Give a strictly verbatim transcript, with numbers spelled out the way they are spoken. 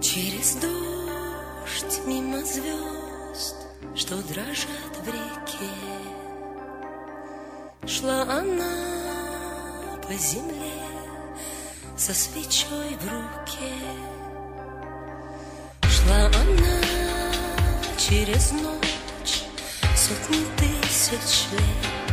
Через дождь мимо звезд, что дрожат в реке, шла она по земле со свечой в руке. Шла она через ночь сотни тысяч лет.